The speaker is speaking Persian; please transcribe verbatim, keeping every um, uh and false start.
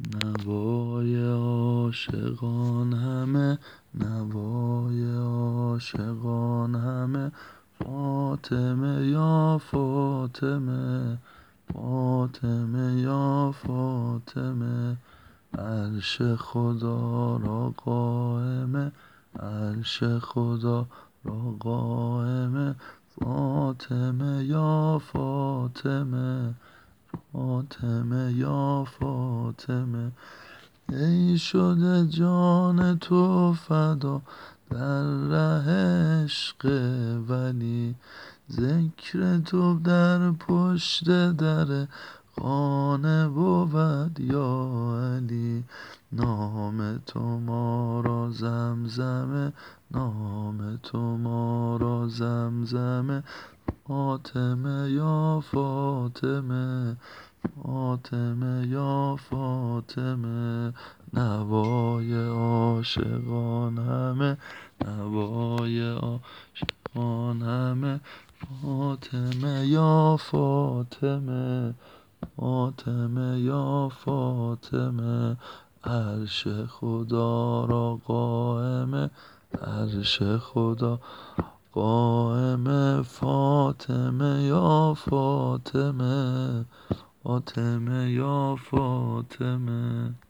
نوای عاشقان همه، نوای عاشقان همه، فاطمه یا فاطمه، فاطمه یا فاطمه. عرش خدا را قائمه، عرش خدا را قائمه، فاطمه یا فاطمه، فاطمه یا فاطمه. ای شده جان تو فدا در ره عشق ولی، ذکر تو در پشت در خانه بود یا علی. نام تو ما را زمزمه، نام تو ما را زمزمه، فاطمه یا فاطمه، فاطمه یا فاطمه. نوای عاشقان همه، نوای عاشقان همه، فاطمه یا فاطمه، فاطمه یا فاطمه. عرش خدا را قائمه، عرش خدا قائمه، فاطمه یا فاطمه، فاطمه یا فاطمه.